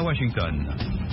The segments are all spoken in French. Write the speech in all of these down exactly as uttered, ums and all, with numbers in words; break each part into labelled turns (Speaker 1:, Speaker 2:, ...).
Speaker 1: à Washington.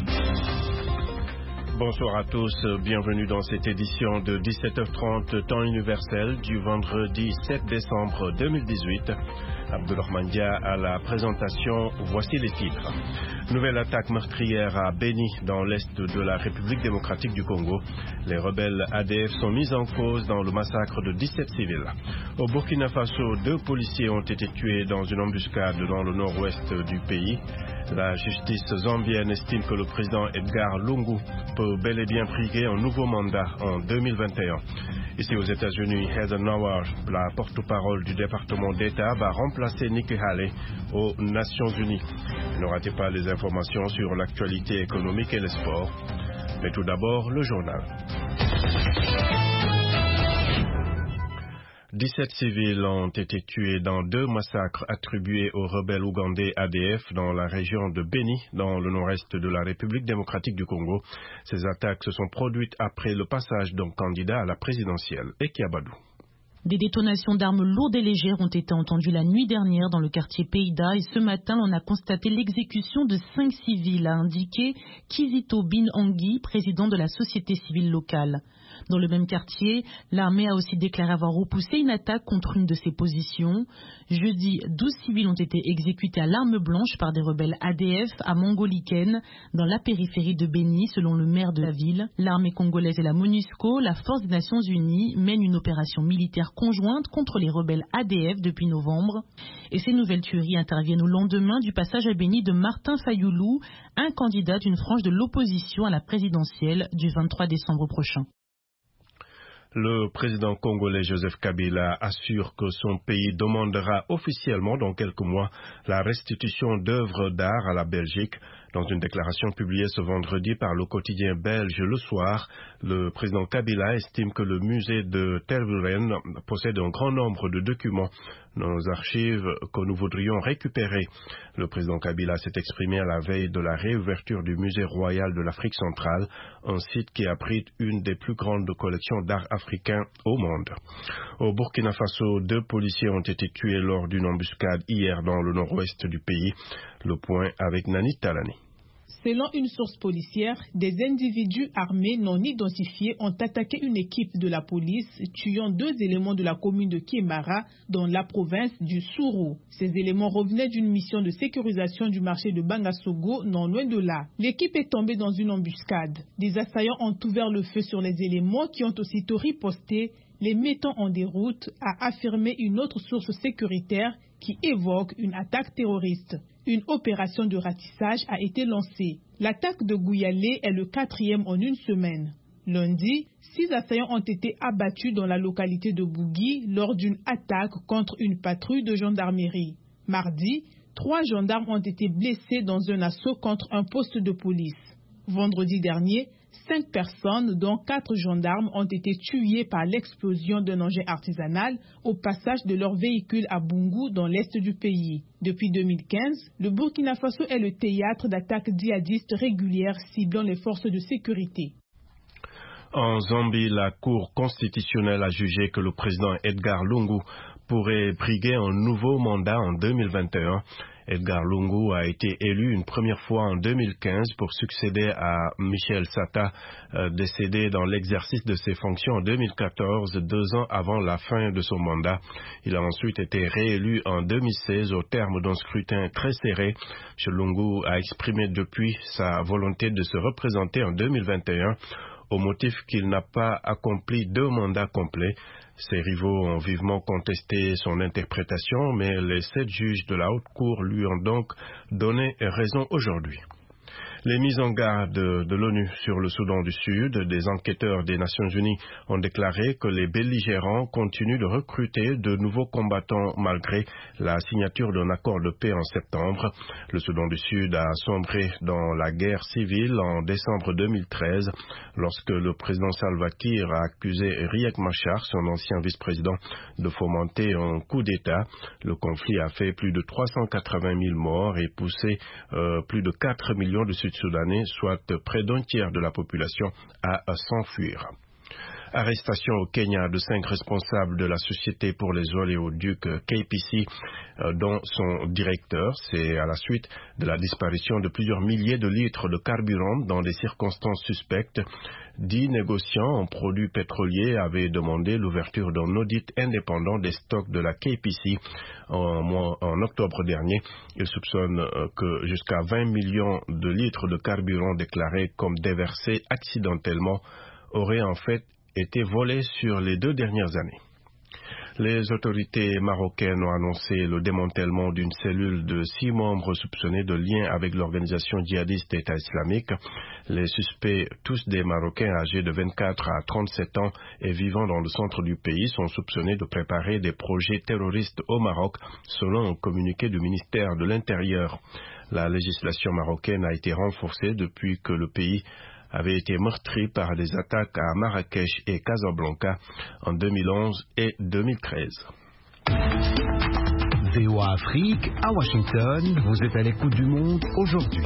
Speaker 2: Bonsoir à tous, bienvenue dans cette édition de dix-sept heures trente, temps universel, du vendredi sept décembre deux mille dix-huit. Abdelrahman Dia à la présentation, voici les titres. Nouvelle attaque meurtrière à Beni, dans l'est de la République démocratique du Congo. Les rebelles A D F sont mis en cause dans le massacre de dix-sept civils. Au Burkina Faso, deux policiers ont été tués dans une embuscade dans le nord-ouest du pays. La justice zambienne estime que le président Edgar Lungu peut bel et bien briguer un nouveau mandat en deux mille vingt et un. Ici aux États-Unis, Heather Nauert, la porte-parole du département d'État, va remplacer Nikki Haley aux Nations Unies. Ne ratez pas les informations sur l'actualité économique et les sports. Mais tout d'abord, le journal. dix-sept civils ont été tués dans deux massacres attribués aux rebelles ougandais A D F dans la région de Beni, dans le nord-est de la République démocratique du Congo. Ces attaques se sont produites après le passage d'un candidat à la présidentielle, Eki Abadou.
Speaker 3: Des détonations d'armes lourdes et légères ont été entendues la nuit dernière dans le quartier Peïda et ce matin on a constaté l'exécution de cinq civils, a indiqué Kizito Binangi, président de la société civile locale. Dans le même quartier, l'armée a aussi déclaré avoir repoussé une attaque contre une de ses positions. Jeudi, douze civils ont été exécutés à l'arme blanche par des rebelles A D F à Mongoliken, dans la périphérie de Beni, selon le maire de la ville. L'armée congolaise et la MONUSCO, la force des Nations Unies, mènent une opération militaire conjointe contre les rebelles A D F depuis novembre. Et ces nouvelles tueries interviennent au lendemain du passage à Beni de Martin Fayoulou, un candidat d'une frange de l'opposition à la présidentielle du vingt-trois décembre prochain.
Speaker 2: Le président congolais Joseph Kabila assure que son pays demandera officiellement dans quelques mois la restitution d'œuvres d'art à la Belgique. Dans une déclaration publiée ce vendredi par le quotidien belge Le Soir, le président Kabila estime que le musée de Tervuren possède un grand nombre de documents, nos archives que nous voudrions récupérer. Le président Kabila s'est exprimé à la veille de la réouverture du musée royal de l'Afrique centrale, un site qui abrite une des plus grandes collections d'art africain au monde. Au Burkina Faso, deux policiers ont été tués lors d'une embuscade hier dans le nord-ouest du pays. Le point avec Nani Talani.
Speaker 4: Selon une source policière, des individus armés non identifiés ont attaqué une équipe de la police, tuant deux éléments de la commune de Kimbara, dans la province du Sourou. Ces éléments revenaient d'une mission de sécurisation du marché de Bangasogo, non loin de là. L'équipe est tombée dans une embuscade. Des assaillants ont ouvert le feu sur les éléments qui ont aussitôt riposté, les mettant en déroute, a affirmé une autre source sécuritaire qui évoque une attaque terroriste. Une opération de ratissage a été lancée. L'attaque de Gouyalé est le quatrième en une semaine. Lundi, six assaillants ont été abattus dans la localité de Bougui lors d'une attaque contre une patrouille de gendarmerie. Mardi, trois gendarmes ont été blessés dans un assaut contre un poste de police. Vendredi dernier, cinq personnes, dont quatre gendarmes, ont été tuées par l'explosion d'un engin artisanal au passage de leur véhicule à Bungu dans l'est du pays. Depuis deux mille quinze, le Burkina Faso est le théâtre d'attaques djihadistes régulières ciblant les forces de sécurité.
Speaker 2: En Zambie, la Cour constitutionnelle a jugé que le président Edgar Lungu pourrait briguer un nouveau mandat en deux mille vingt et un. Edgar Lungu a été élu une première fois en deux mille quinze pour succéder à Michel Sata, euh, décédé dans l'exercice de ses fonctions en deux mille quatorze, deux ans avant la fin de son mandat. Il a ensuite été réélu en deux mille seize au terme d'un scrutin très serré. M. Lungu a exprimé depuis sa volonté de se représenter en deux mille vingt et un au motif qu'il n'a pas accompli deux mandats complets. Ses rivaux ont vivement contesté son interprétation, mais les sept juges de la Haute Cour lui ont donc donné raison aujourd'hui. Les mises en garde de l'ONU sur le Soudan du Sud, des enquêteurs des Nations Unies ont déclaré que les belligérants continuent de recruter de nouveaux combattants malgré la signature d'un accord de paix en septembre. Le Soudan du Sud a sombré dans la guerre civile en décembre deux mille treize lorsque le président Salva Kiir a accusé Riek Machar, son ancien vice-président, de fomenter un coup d'État. Le conflit a fait plus de trois cent quatre-vingt mille morts et poussé euh, plus de quatre millions de Sud-Soudanais, soit près d'un tiers de la population, à s'enfuir. Arrestation au Kenya de cinq responsables de la société pour les oléoducs K P C, euh, dont son directeur. C'est à la suite de la disparition de plusieurs milliers de litres de carburant dans des circonstances suspectes. Dix négociants en produits pétroliers avaient demandé l'ouverture d'un audit indépendant des stocks de la K P C en, mois, en octobre dernier. Ils soupçonnent euh, que jusqu'à vingt millions de litres de carburant déclarés comme déversés accidentellement auraient en fait été volés sur les deux dernières années. Les autorités marocaines ont annoncé le démantèlement d'une cellule de six membres soupçonnés de lien avec l'organisation djihadiste État islamique. Les suspects, tous des Marocains âgés de vingt-quatre à trente-sept ans et vivant dans le centre du pays, sont soupçonnés de préparer des projets terroristes au Maroc, selon un communiqué du ministère de l'Intérieur. La législation marocaine a été renforcée depuis que le pays avait été meurtri par des attaques à Marrakech et Casablanca en deux mille onze et deux mille treize.
Speaker 1: V O A Afrique, à Washington, vous êtes à l'écoute du monde aujourd'hui.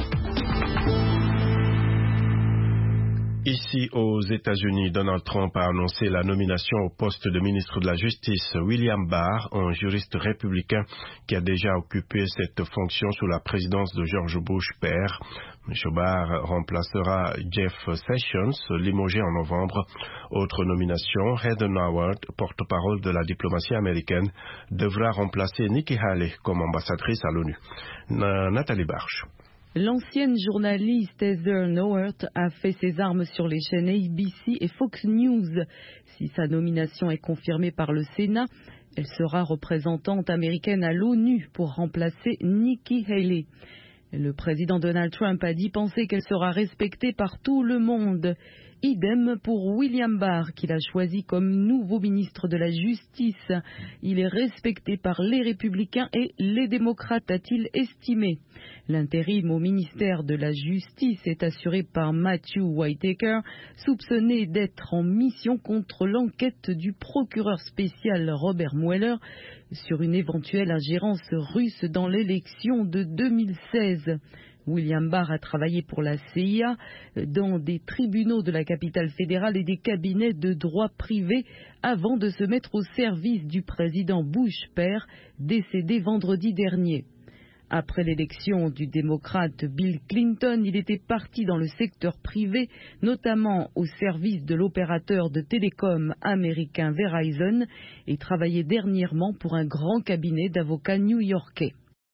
Speaker 2: Ici aux États-Unis, Donald Trump a annoncé la nomination au poste de ministre de la Justice William Barr, un juriste républicain qui a déjà occupé cette fonction sous la présidence de George Bush père. M. Barr remplacera Jeff Sessions, limogé en novembre. Autre nomination, Heather Nauert, porte-parole de la diplomatie américaine, devra remplacer Nikki Haley comme ambassadrice à l'ONU. Nathalie Barche.
Speaker 5: L'ancienne journaliste Heather Nauert a fait ses armes sur les chaînes A B C et Fox News. Si sa nomination est confirmée par le Sénat, elle sera représentante américaine à l'ONU pour remplacer Nikki Haley. Le président Donald Trump a dit penser qu'elle sera respectée par tout le monde. Idem pour William Barr, qu'il a choisi comme nouveau ministre de la Justice. Il est respecté par les républicains et les démocrates, a-t-il estimé. L'intérim au ministère de la Justice est assuré par Matthew Whitaker, soupçonné d'être en mission contre l'enquête du procureur spécial Robert Mueller sur une éventuelle ingérence russe dans l'élection de deux mille seize. William Barr a travaillé pour la C I A dans des tribunaux de la capitale fédérale et des cabinets de droit privé avant de se mettre au service du président Bush père, décédé vendredi dernier. Après l'élection du démocrate Bill Clinton, il était parti dans le secteur privé, notamment au service de l'opérateur de télécom américain Verizon, et travaillait dernièrement pour un grand cabinet d'avocats new-yorkais.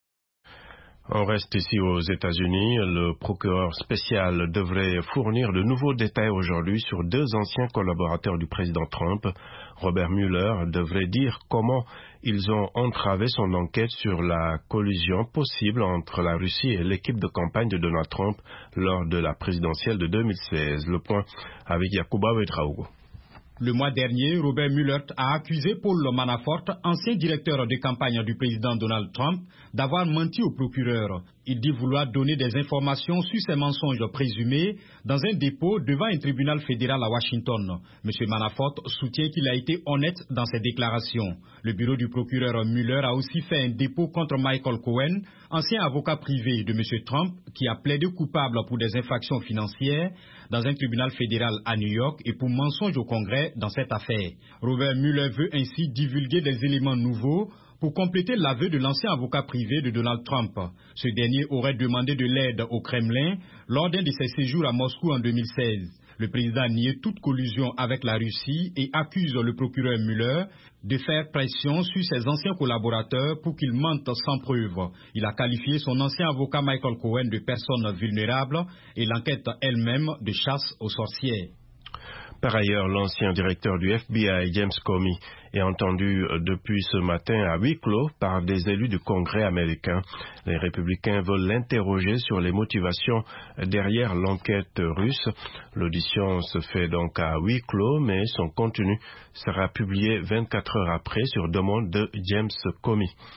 Speaker 2: On reste ici aux États-Unis. Le procureur spécial devrait fournir de nouveaux détails aujourd'hui sur deux anciens collaborateurs du président Trump. Robert Mueller devrait dire comment ils ont entravé son enquête sur la collusion possible entre la Russie et l'équipe de campagne de Donald Trump lors de la présidentielle de deux mille seize. Le point avec Yacouba Ouedraogo.
Speaker 6: Le mois dernier, Robert Mueller a accusé Paul Manafort, ancien directeur de campagne du président Donald Trump, d'avoir menti au procureur. Il dit vouloir donner des informations sur ces mensonges présumés dans un dépôt devant un tribunal fédéral à Washington. M. Manafort soutient qu'il a été honnête dans ses déclarations. Le bureau du procureur Mueller a aussi fait un dépôt contre Michael Cohen, ancien avocat privé de M. Trump, qui a plaidé coupable pour des infractions financières dans un tribunal fédéral à New York et pour mensonge au Congrès dans cette affaire. Robert Mueller veut ainsi divulguer des éléments nouveaux pour compléter l'aveu de l'ancien avocat privé de Donald Trump. Ce dernier aurait demandé de l'aide au Kremlin lors d'un de ses séjours à Moscou en deux mille seize. Le président a nié toute collusion avec la Russie et accuse le procureur Mueller de faire pression sur ses anciens collaborateurs pour qu'ils mentent sans preuve. Il a qualifié son ancien avocat Michael Cohen de personne vulnérable et l'enquête elle-même de chasse aux sorcières.
Speaker 2: Par ailleurs, l'ancien directeur du F B I, James Comey, est entendu depuis ce matin à huis clos par des élus du Congrès américain. Les républicains veulent l'interroger sur les motivations derrière l'enquête russe. L'audition se fait donc à huis clos, mais son contenu sera publié vingt-quatre heures après sur demande de James Comey.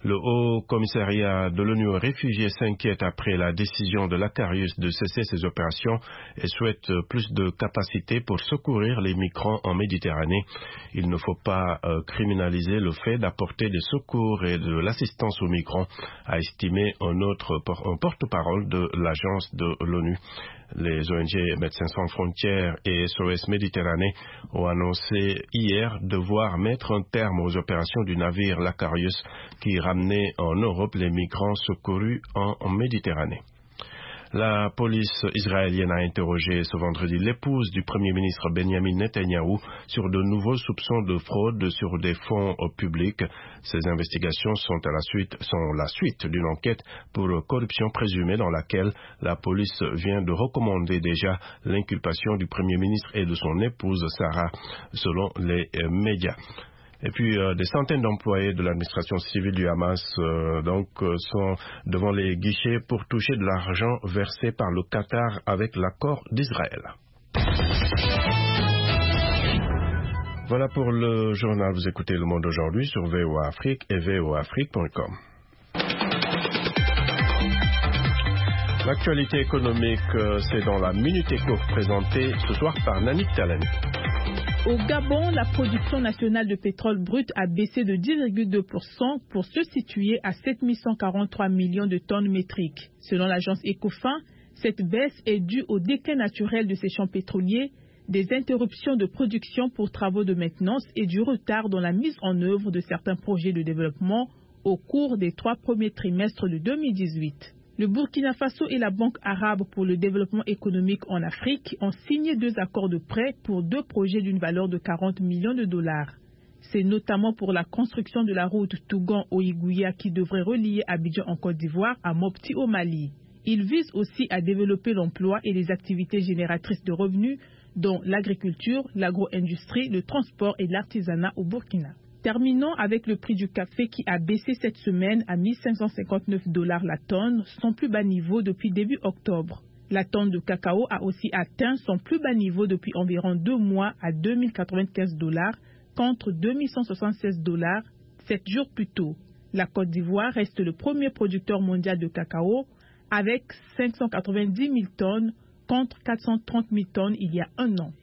Speaker 2: Le Haut Commissariat de l'ONU aux réfugiés s'inquiète après la décision de l'Acarius de cesser ses opérations et souhaite plus de capacité pour secourir les migrants en Méditerranée. Il ne faut pas euh, criminaliser le fait d'apporter des secours et de l'assistance aux migrants, a estimé un autre un porte-parole de l'agence de l'ONU. Les O N G Médecins sans frontières et S O S Méditerranée ont annoncé hier devoir mettre un terme aux opérations du navire l'Acarius qui ramenait en Europe les migrants secourus en, en Méditerranée. La police israélienne a interrogé ce vendredi l'épouse du Premier ministre Benjamin Netanyahou sur de nouveaux soupçons de fraude sur des fonds publics. Ces investigations sont, à la suite, sont la suite d'une enquête pour corruption présumée dans laquelle la police vient de recommander déjà l'inculpation du Premier ministre et de son épouse Sarah, selon les euh, médias. Et puis euh, des centaines d'employés de l'administration civile du Hamas euh, donc euh, sont devant les guichets pour toucher de l'argent versé par le Qatar avec l'accord d'Israël. Voilà pour le journal. Vous écoutez Le Monde aujourd'hui sur V O A Afrique et V O A Afrique point com. L'actualité économique, euh, c'est dans la Minute Éco présentée ce soir par Nanik Talani.
Speaker 4: Au Gabon, la production nationale de pétrole brut a baissé de dix virgule deux pour cent pour se situer à sept mille cent quarante-trois millions de tonnes métriques. Selon l'agence Ecofin, cette baisse est due au déclin naturel de ces champs pétroliers, des interruptions de production pour travaux de maintenance et du retard dans la mise en œuvre de certains projets de développement au cours des trois premiers trimestres de deux mille dix-huit. Le Burkina Faso et la Banque arabe pour le développement économique en Afrique ont signé deux accords de prêt pour deux projets d'une valeur de quarante millions de dollars. C'est notamment pour la construction de la route Tougan-Oïgouya qui devrait relier Abidjan en Côte d'Ivoire à Mopti au Mali. Il vise aussi à développer l'emploi et les activités génératrices de revenus, dont l'agriculture, l'agro-industrie, le transport et l'artisanat au Burkina. Terminons avec le prix du café qui a baissé cette semaine à mille cinq cent cinquante-neuf dollars la tonne, son plus bas niveau depuis début octobre. La tonne de cacao a aussi atteint son plus bas niveau depuis environ deux mois à deux mille quatre-vingt-quinze dollars contre deux mille cent soixante-seize dollars sept jours plus tôt. La Côte d'Ivoire reste le premier producteur mondial de cacao avec cinq cent quatre-vingt-dix mille tonnes contre quatre cent trente mille tonnes il y a un an.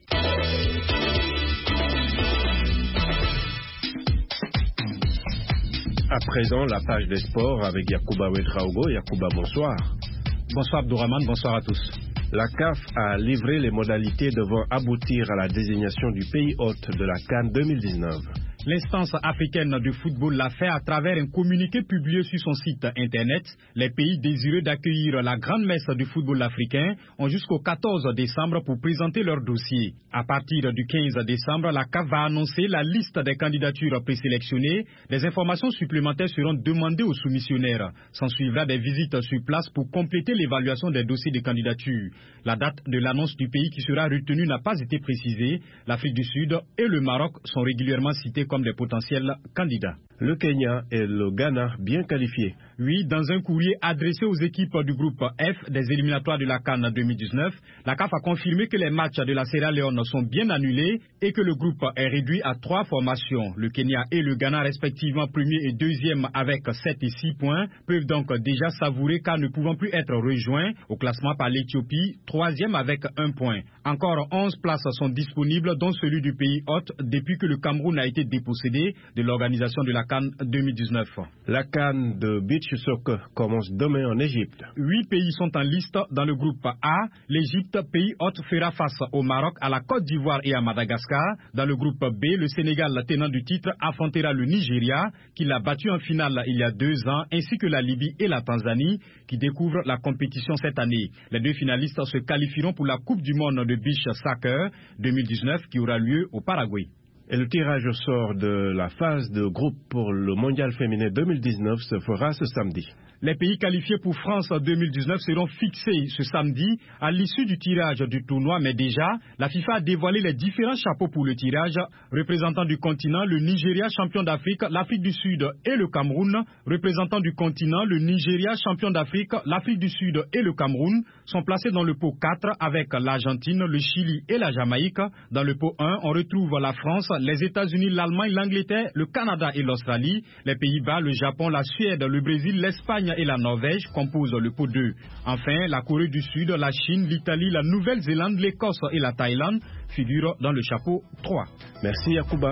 Speaker 2: À présent, la page des sports avec Yacouba Ouedraogo. Yacouba, bonsoir.
Speaker 6: Bonsoir Abdourahmane, bonsoir à tous.
Speaker 2: La C A F a livré les modalités devant aboutir à la désignation du pays hôte de la CAN deux mille dix-neuf.
Speaker 6: L'instance africaine du football l'a fait à travers un communiqué publié sur son site internet. Les pays désireux d'accueillir la grande messe du football africain ont jusqu'au quatorze décembre pour présenter leur dossier. À partir du quinze décembre, la C A F va annoncer la liste des candidatures présélectionnées. Des informations supplémentaires seront demandées aux soumissionnaires. S'en suivra des visites sur place pour compléter l'évaluation des dossiers de candidature. La date de l'annonce du pays qui sera retenu n'a pas été précisée. L'Afrique du Sud et le Maroc sont régulièrement cités comme des potentiels candidats.
Speaker 2: Le Kenya et le Ghana bien qualifiés.
Speaker 6: Oui, dans un courrier adressé aux équipes du groupe F des éliminatoires de la CAN deux mille dix-neuf, la C A F a confirmé que les matchs de la Sierra Leone sont bien annulés et que le groupe est réduit à trois formations. Le Kenya et le Ghana, respectivement premier et deuxième avec sept et six points, peuvent donc déjà savourer car ne pouvant plus être rejoints au classement par l'Éthiopie, troisième avec un point. Encore onze places sont disponibles, dont celui du pays hôte, depuis que le Cameroun a été dépossédé de l'organisation de la CAN deux mille dix-neuf.
Speaker 2: La CAN de beach soccer commence demain en Égypte.
Speaker 6: Huit pays sont en liste dans le groupe A. L'Égypte, pays hôte, fera face au Maroc, à la Côte d'Ivoire et à Madagascar. Dans le groupe B, le Sénégal, tenant du titre, affrontera le Nigeria, qui l'a battu en finale il y a deux ans, ainsi que la Libye et la Tanzanie, qui découvrent la compétition cette année. Les deux finalistes se qualifieront pour la Coupe du monde de beach soccer deux mille dix-neuf qui aura lieu au Paraguay.
Speaker 2: Et le tirage au sort de la phase de groupe pour le mondial féminin deux mille dix-neuf se fera ce samedi.
Speaker 6: Les pays qualifiés pour France deux mille dix-neuf seront fixés ce samedi à l'issue du tirage du tournoi, mais déjà, la FIFA a dévoilé les différents chapeaux pour le tirage. Représentant du continent, le Nigeria, champion d'Afrique, l'Afrique du Sud et le Cameroun. Représentant du continent, le Nigeria, champion d'Afrique, l'Afrique du Sud et le Cameroun sont placés dans le pot quatre avec l'Argentine, le Chili et la Jamaïque. Dans le pot un, on retrouve la France, les États-Unis, l'Allemagne, l'Angleterre, le Canada et l'Australie. Les Pays-Bas, le Japon, la Suède, le Brésil, l'Espagne et la Norvège composent le pot deux. Enfin, la Corée du Sud, la Chine, l'Italie, la Nouvelle-Zélande, l'Écosse et la Thaïlande figurent dans le chapeau trois.
Speaker 2: Merci Yacouba.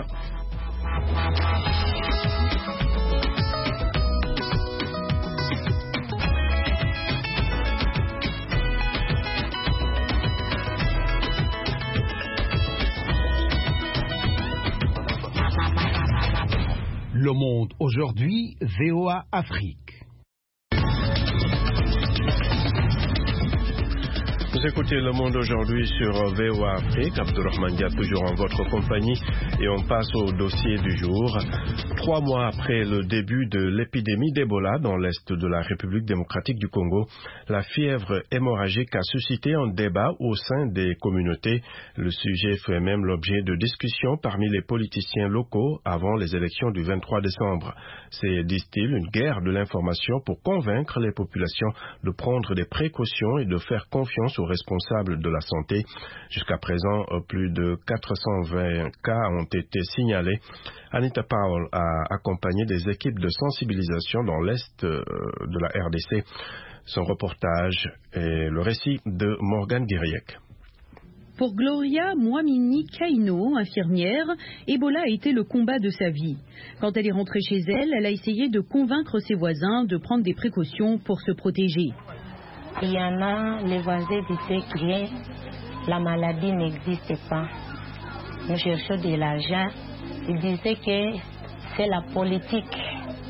Speaker 1: Le Monde aujourd'hui, V O A Afrique.
Speaker 2: Vous écoutez Le Monde aujourd'hui sur V O A Afrique. Abdourahmane Dia toujours en votre compagnie et on passe au dossier du jour. Trois mois après le début de l'épidémie d'Ebola dans l'est de la République démocratique du Congo, la fièvre hémorragique a suscité un débat au sein des communautés. Le sujet fait même l'objet de discussions parmi les politiciens locaux avant les élections du vingt-trois décembre. C'est, disent-ils, une guerre de l'information pour convaincre les populations de prendre des précautions et de faire confiance aux responsables de la santé. Jusqu'à présent, plus de quatre cent vingt cas ont été signalés. Anita Powell a accompagné des équipes de sensibilisation dans l'est de la R D C. Son reportage est le récit de Morgane Guiriec.
Speaker 5: Pour Gloria Mwamini Kaino, infirmière, Ebola a été le combat de sa vie. Quand elle est rentrée chez elle, elle a essayé de convaincre ses voisins de prendre des précautions pour se protéger.
Speaker 7: Il y en a, les voisins disaient que la maladie n'existe pas. Nous cherchons de l'argent. Ils disaient que c'est la politique.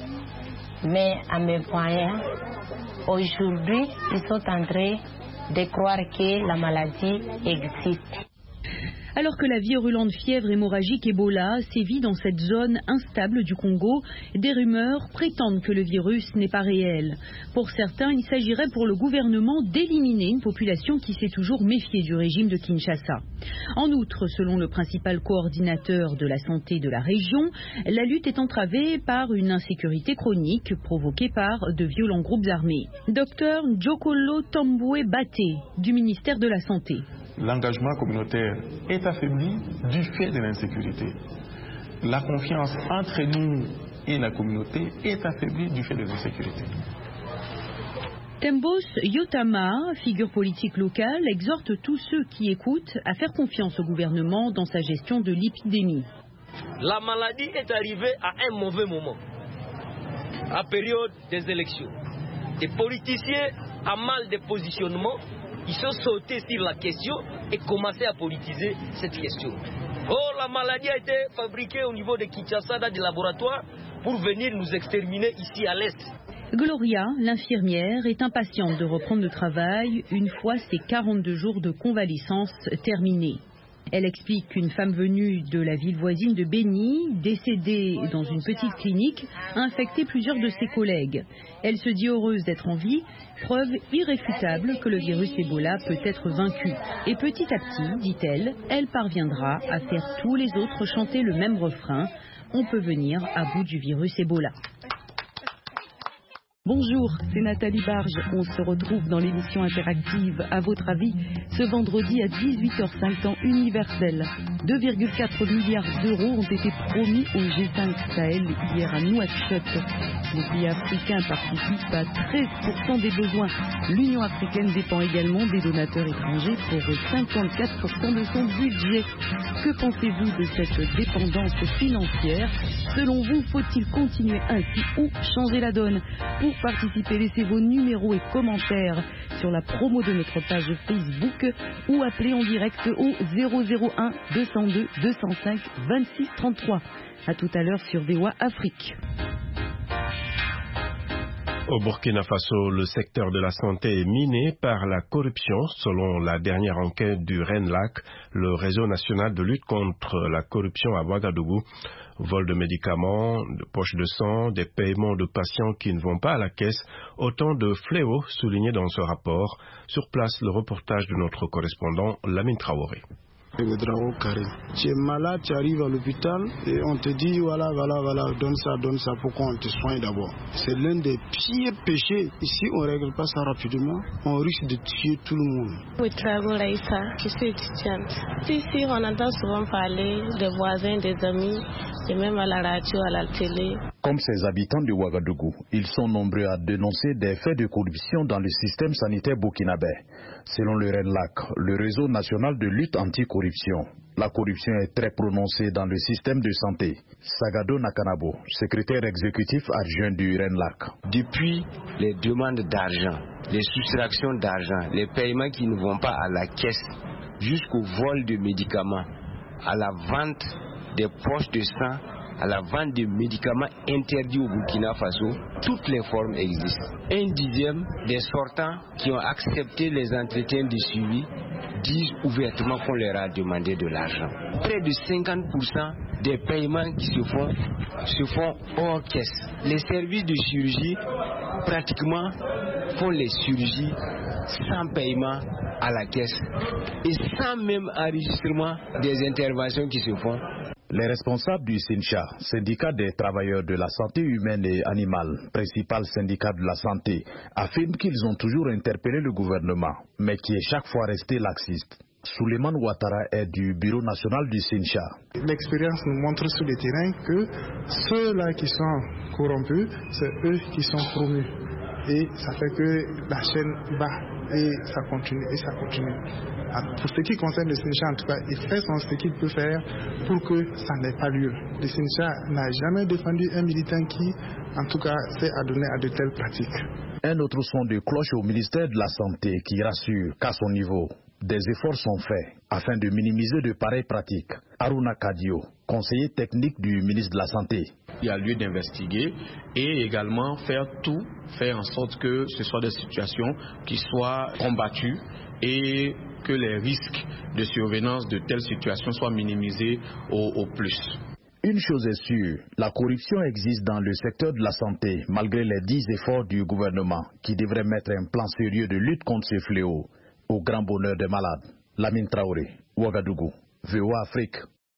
Speaker 7: Mais en me voyant, aujourd'hui, ils sont en train de croire que la maladie existe.
Speaker 5: Alors que la virulente fièvre hémorragique Ebola sévit dans cette zone instable du Congo, des rumeurs prétendent que le virus n'est pas réel. Pour certains, il s'agirait pour le gouvernement d'éliminer une population qui s'est toujours méfiée du régime de Kinshasa. En outre, selon le principal coordinateur de la santé de la région, la lutte est entravée par une insécurité chronique provoquée par de violents groupes armés. Docteur Njokolo Tamboué Baté, du ministère de la Santé.
Speaker 8: L'engagement communautaire est affaibli du fait de l'insécurité. La confiance entre nous et la communauté est affaiblie du fait de l'insécurité.
Speaker 5: Tembos Yotama, figure politique locale, exhorte tous ceux qui écoutent à faire confiance au gouvernement dans sa gestion de l'épidémie.
Speaker 9: La maladie est arrivée à un mauvais moment, à période des élections. Des politiciens à mal de positionnement, ils sont sautés sur la question et commencé à politiser cette question. Oh, la maladie a été fabriquée au niveau de Kinshasa dans des laboratoires pour venir nous exterminer ici à l'Est.
Speaker 5: Gloria, l'infirmière, est impatiente de reprendre le travail une fois ses quarante-deux jours de convalescence terminés. Elle explique qu'une femme venue de la ville voisine de Beni, décédée dans une petite clinique, a infecté plusieurs de ses collègues. Elle se dit heureuse d'être en vie, preuve irréfutable que le virus Ebola peut être vaincu. Et petit à petit, dit-elle, elle parviendra à faire tous les autres chanter le même refrain. On peut venir à bout du virus Ebola. Bonjour, c'est Nathalie Barge. On se retrouve dans l'émission interactive À votre avis, ce vendredi à dix-huit heures cinq temps universel. deux virgule quatre milliards d'euros ont été promis au G cinq Sahel hier à Nouakchott. Les pays africains participent à treize pour cent des besoins. L'Union africaine dépend également des donateurs étrangers pour cinquante-quatre pour cent de son budget. Que pensez-vous de cette dépendance financière? Selon vous, faut-il continuer ainsi ou changer la donne? Pour participer, laissez vos numéros et commentaires sur la promo de notre page Facebook ou appelez en direct au zéro zéro un deux cent deux deux cent cinq vingt-six trente-trois. À tout à l'heure sur V O A Afrique.
Speaker 2: Au Burkina Faso, le secteur de la santé est miné par la corruption, selon la dernière enquête du RENLAC, le réseau national de lutte contre la corruption à Ouagadougou. Vol de médicaments, de poches de sang, des paiements de patients qui ne vont pas à la caisse, autant de fléaux soulignés dans ce rapport. Sur place, le reportage de notre correspondant Lamine Traoré.
Speaker 10: Le drapeau carré. Tu es malade, tu arrives à l'hôpital et on te dit voilà, voilà, voilà, donne ça, donne ça, pourquoi on te soigne d'abord. C'est l'un des pires péchés. Ici, on ne règle pas ça rapidement, on risque de tuer tout le monde.
Speaker 11: Oui, Trago Raïssa, je suis étudiante. Ici, on entend souvent parler des voisins, des amis, et même à la radio, à la télé.
Speaker 12: Comme ces habitants de Ouagadougou, ils sont nombreux à dénoncer des faits de corruption dans le système sanitaire burkinabé. Selon le RENLAC, le réseau national de lutte anti-corruption, la corruption est très prononcée dans le système de santé. Sagado Nakanabo, secrétaire exécutif adjoint du RENLAC.
Speaker 13: Depuis les demandes d'argent, les soustractions d'argent, les paiements qui ne vont pas à la caisse, jusqu'au vol de médicaments, à la vente des poches de sang, à la vente de médicaments interdits au Burkina Faso, toutes les formes existent. Un dixième des sortants qui ont accepté les entretiens de suivi disent ouvertement qu'on leur a demandé de l'argent. Près de cinquante pour cent des paiements qui se font se font hors caisse. Les services de chirurgie pratiquement font les chirurgies sans paiement à la caisse et sans même enregistrement des interventions qui se font.
Speaker 12: Les responsables du SINCHA, syndicat des travailleurs de la santé humaine et animale, principal syndicat de la santé, affirment qu'ils ont toujours interpellé le gouvernement, mais qui est chaque fois resté laxiste. Souleymane Ouattara est du bureau national du SINCHA.
Speaker 10: L'expérience nous montre sur le terrain que ceux-là qui sont corrompus, c'est eux qui sont promus. Et ça fait que la chaîne bat et ça continue et ça continue. Pour ce qui concerne le SINCHA, en tout cas, il fait ce qu'il peut faire pour que ça n'ait pas lieu. Le SINCHA n'a jamais défendu un militant qui, en tout cas, s'est adonné à de telles pratiques.
Speaker 12: Un autre son de cloche au ministère de la Santé qui rassure qu'à son niveau, des efforts sont faits afin de minimiser de pareilles pratiques. Aruna Kadio, conseiller technique du ministre de la Santé.
Speaker 14: Il y a lieu d'investiguer et également faire tout, faire en sorte que ce soit des situations qui soient combattues et que les risques de survenance de telles situations soient minimisés au, au plus.
Speaker 12: Une chose est sûre, la corruption existe dans le secteur de la santé malgré les dix efforts du gouvernement qui devrait mettre un plan sérieux de lutte contre ces fléaux au grand bonheur des malades. Lamine Traoré, Ouagadougou, V O A Afrique.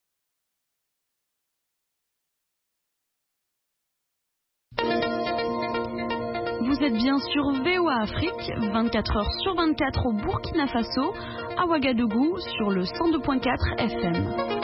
Speaker 15: Vous êtes bien sur V O A Afrique, vingt-quatre heures sur vingt-quatre au Burkina Faso, à Ouagadougou sur le cent deux virgule quatre F M.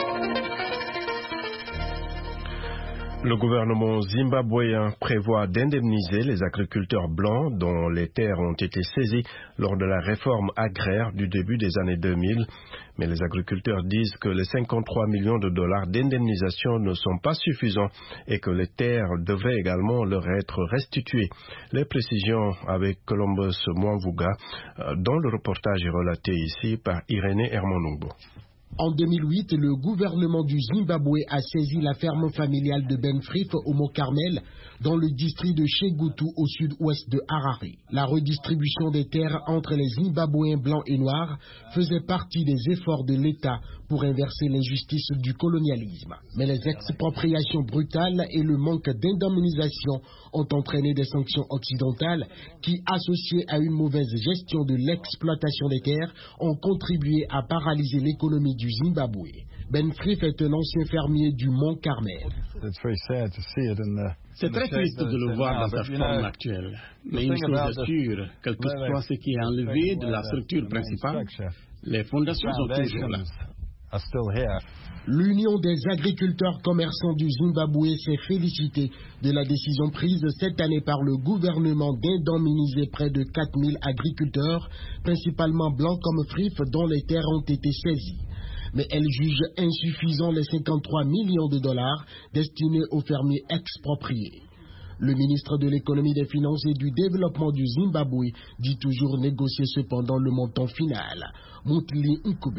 Speaker 2: Le gouvernement zimbabwéen prévoit d'indemniser les agriculteurs blancs dont les terres ont été saisies lors de la réforme agraire du début des années deux mille. Mais les agriculteurs disent que les cinquante-trois millions de dollars d'indemnisation ne sont pas suffisants et que les terres devraient également leur être restituées. Les précisions avec Columbus Mwamvuga, dont le reportage est relaté ici par Irénée Hermanoubo.
Speaker 16: En deux mille huit, le gouvernement du Zimbabwe a saisi la ferme familiale de Ben Frith au Mont Carmel, dans le district de Chegutu au sud-ouest de Harare. La redistribution des terres entre les Zimbabwéens blancs et noirs faisait partie des efforts de l'État pour inverser l'injustice du colonialisme. Mais les expropriations brutales et le manque d'indemnisation ont entraîné des sanctions occidentales qui, associées à une mauvaise gestion de l'exploitation des terres, ont contribué à paralyser l'économie du Zimbabwe. Ben Frith est un ancien fermier du Mont Carmel.
Speaker 17: C'est très triste de le voir dans sa forme actuelle. Mais une chose est sûre, quel que soit ce qui est enlevé de la structure principale, les fondations sont toujours là.
Speaker 16: L'Union des agriculteurs commerçants du Zimbabwe s'est félicitée de la décision prise cette année par le gouvernement d'indemniser près de quatre mille agriculteurs, principalement blancs comme Frith, dont les terres ont été saisies. Mais elle juge insuffisant les cinquante-trois millions de dollars destinés aux fermiers expropriés. Le ministre de l'économie, des finances et du développement du Zimbabwe dit toujours négocier cependant le montant final. Moutli Nkube.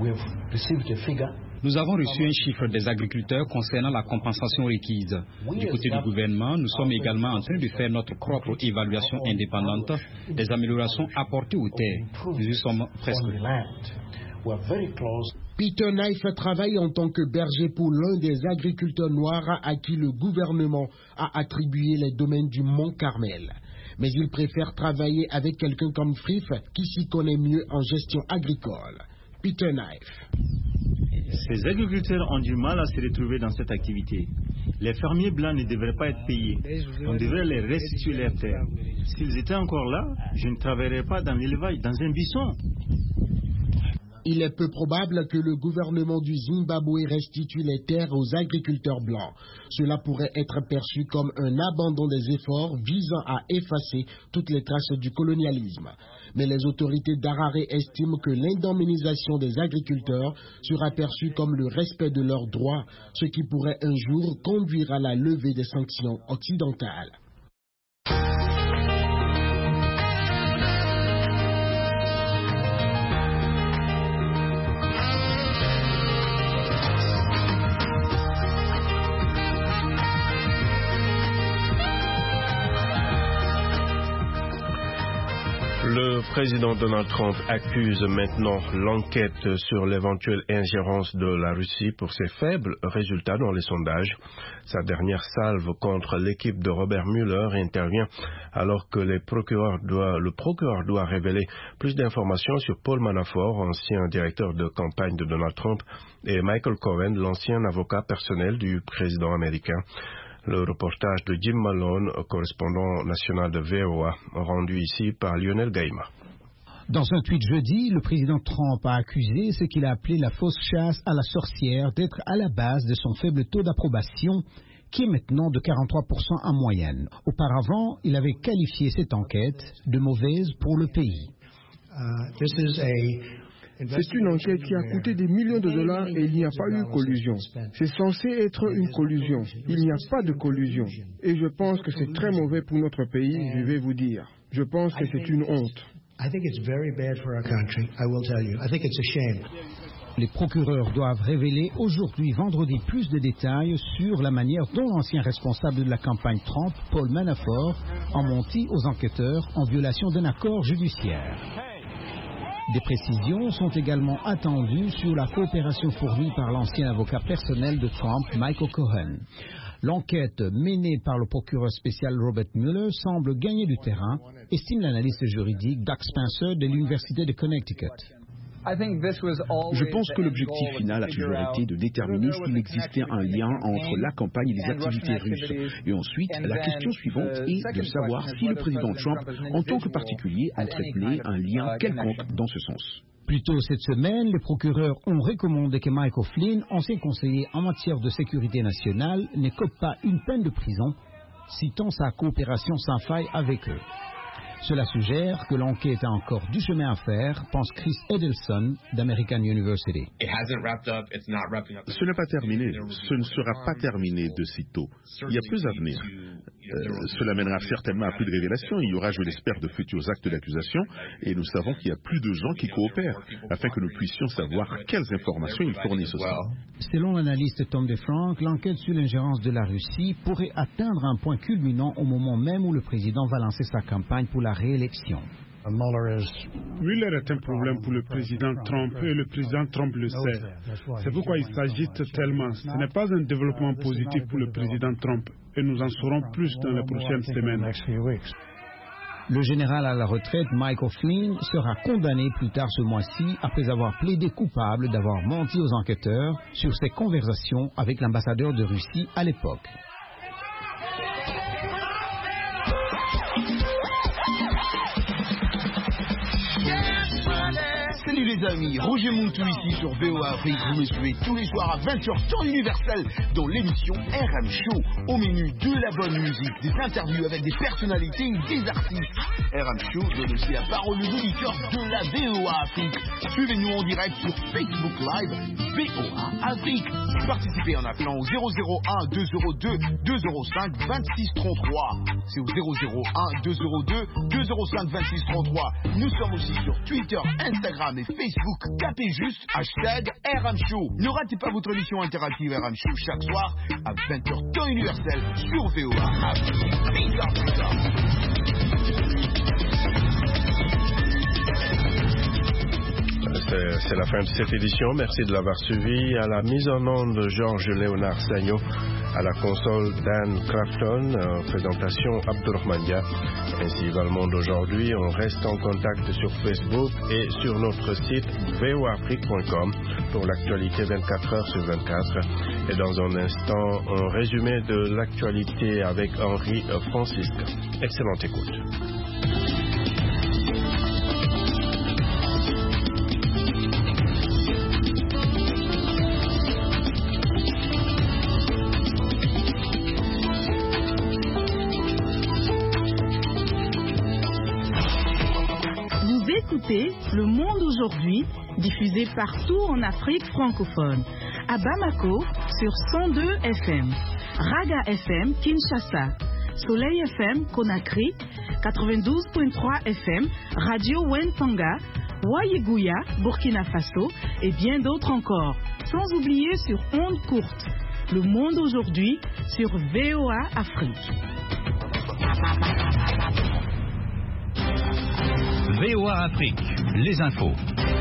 Speaker 18: Nous avons reçu un chiffre des agriculteurs concernant la compensation requise. Du côté du gouvernement, nous sommes également en train de faire notre propre évaluation indépendante des améliorations apportées aux terres. Nous y sommes presque.
Speaker 16: Peter Knife travaille en tant que berger pour l'un des agriculteurs noirs à qui le gouvernement a attribué les domaines du Mont Carmel. Mais il préfère travailler avec quelqu'un comme Frith qui s'y connaît mieux en gestion agricole. Peter Knife.
Speaker 19: Ces agriculteurs ont du mal à se retrouver dans cette activité. Les fermiers blancs ne devraient pas être payés. On devrait les restituer leurs terres. S'ils étaient encore là, je ne travaillerais pas dans l'élevage, dans un buisson.
Speaker 16: Il est peu probable que le gouvernement du Zimbabwe restitue les terres aux agriculteurs blancs. Cela pourrait être perçu comme un abandon des efforts visant à effacer toutes les traces du colonialisme. Mais les autorités d'Harare estiment que l'indemnisation des agriculteurs sera perçue comme le respect de leurs droits, ce qui pourrait un jour conduire à la levée des sanctions occidentales.
Speaker 2: Le président Donald Trump accuse maintenant l'enquête sur l'éventuelle ingérence de la Russie pour ses faibles résultats dans les sondages. Sa dernière salve contre l'équipe de Robert Mueller intervient alors que les procureurs doit, le procureur doit révéler plus d'informations sur Paul Manafort, ancien directeur de campagne de Donald Trump, et Michael Cohen, l'ancien avocat personnel du président américain. Le reportage de Jim Malone, correspondant national de V O A, rendu ici par Lionel Gaïma.
Speaker 20: Dans un tweet jeudi, le président Trump a accusé ce qu'il a appelé la fausse chasse à la sorcière d'être à la base de son faible taux d'approbation, qui est maintenant de quarante-trois pour cent en moyenne. Auparavant, il avait qualifié cette enquête de mauvaise pour le pays.
Speaker 21: Uh, this is a C'est une enquête qui a coûté des millions de dollars et il n'y a pas eu collusion. C'est censé être une collusion. Il n'y a pas de collusion. Et je pense que c'est très mauvais pour notre pays, je vais vous dire. Je pense que c'est une honte.
Speaker 20: Les procureurs doivent révéler aujourd'hui, vendredi, plus de détails sur la manière dont l'ancien responsable de la campagne Trump, Paul Manafort, a menti aux enquêteurs en violation d'un accord judiciaire. Des précisions sont également attendues sur la coopération fournie par l'ancien avocat personnel de Trump, Michael Cohen. L'enquête menée par le procureur spécial Robert Mueller semble gagner du terrain, estime l'analyste juridique Doug Spencer de l'Université de Connecticut.
Speaker 22: Je pense que l'objectif final a toujours été de déterminer s'il existait un lien entre la campagne et les activités russes. Et ensuite, la question suivante est de savoir si le président Trump, en tant que particulier, entretenait un lien quelconque dans ce sens.
Speaker 20: Plus tôt cette semaine, les procureurs ont recommandé que Michael Flynn, ancien conseiller en matière de sécurité nationale, n'écope pas une peine de prison, citant sa coopération sans faille avec eux. Cela suggère que l'enquête a encore du chemin à faire, pense Chris Edelson d'American University.
Speaker 23: Ce n'est pas terminé. Ce ne sera pas terminé de sitôt. Il y a plus à venir. Euh, cela mènera certainement à plus de révélations. Il y aura, je l'espère, de futurs actes d'accusation. Et nous savons qu'il y a plus de gens qui coopèrent afin que nous puissions savoir quelles informations ils fournissent aussi.
Speaker 20: Selon l'analyste Tom DeFrank, l'enquête sur l'ingérence de la Russie pourrait atteindre un point culminant au moment même où le président va lancer sa campagne pour la réélection.
Speaker 24: Mueller est un problème pour le président Trump et le président Trump le sait. C'est pourquoi il s'agite tellement. Ce n'est pas un développement positif pour le président Trump et nous en saurons plus dans les prochaines semaines.
Speaker 20: Le général à la retraite Michael Flynn sera condamné plus tard ce mois-ci après avoir plaidé coupable d'avoir menti aux enquêteurs sur ses conversations avec l'ambassadeur de Russie à l'époque.
Speaker 1: Salut les amis, Roger Mountou ici sur V O A Afrique. Vous me suivez tous les soirs à vingt heures temps universel dans l'émission R M Show. Au menu de la bonne musique, des interviews avec des personnalités ou des artistes. R M Show donne aussi la parole aux auditeurs de la V O A Afrique. Suivez-nous en direct sur Facebook Live V O A Afrique. Participez en appelant au zéro zéro un deux zéro deux deux zéro cinq vingt-six trente-trois. C'est au zéro zéro un deux zéro deux deux zéro cinq vingt-six trente-trois. Nous sommes aussi sur Twitter, Instagram et Facebook. Tapez juste hashtag R M Show. Ne ratez pas votre émission interactive R M Show chaque soir à vingt heures temps universel sur V O A Afrique.
Speaker 2: C'est la fin de cette édition. Merci de l'avoir suivi. À la mise en onde de Georges Léonard Sagno, à la console Dan Crafton, en présentation Abdourahmane Dia. Ainsi va le monde aujourd'hui. On reste en contact sur Facebook et sur notre site v o afrique point com pour l'actualité vingt-quatre heures sur vingt-quatre. Et dans un instant, un résumé de l'actualité avec Henri Francisque. Excellente écoute.
Speaker 3: Le Monde aujourd'hui, diffusé partout en Afrique francophone. À Bamako, sur cent deux F M. Raga F M, Kinshasa. Soleil F M, Conakry. quatre-vingt-douze virgule trois F M. Radio Wentanga. Wayegouya, Burkina Faso. Et bien d'autres encore. Sans oublier sur ondes courtes. Le Monde aujourd'hui, sur V O A Afrique.
Speaker 4: V O A Afrique, les infos.